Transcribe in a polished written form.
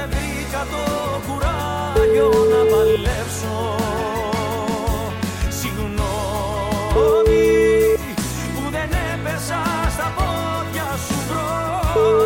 δεν βρήκα το κουράγιο να παλέψω. Συγγνώμη που δεν έπεσα στα πόδια σου μπρος.